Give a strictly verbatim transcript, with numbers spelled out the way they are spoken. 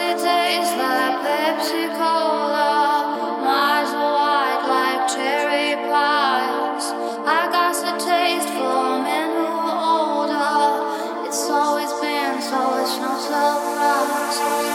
it tastes like Pepsi Cola. My eyes are white like cherry pies. I got a taste for men who are older. It's always been, so it's no surprise.